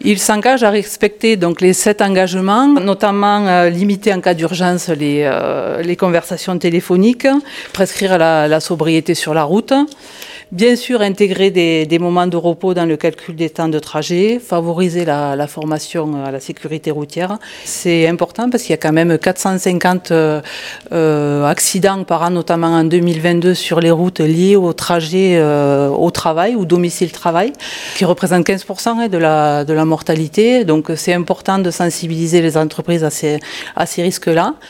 Il s'engage à respecter donc les 7 engagements, notamment limiter en cas d'urgence les conversations téléphoniques, prescrire la sobriété sur la route. Bien sûr, intégrer des moments de repos dans le calcul des temps de trajet, favoriser la formation à la sécurité routière. C'est important parce qu'il y a quand même 450 accidents par an, notamment en 2022, sur les routes liées au trajet au travail ou domicile-travail, qui représentent 15% de la mortalité. Donc c'est important de sensibiliser les entreprises à ces risques-là.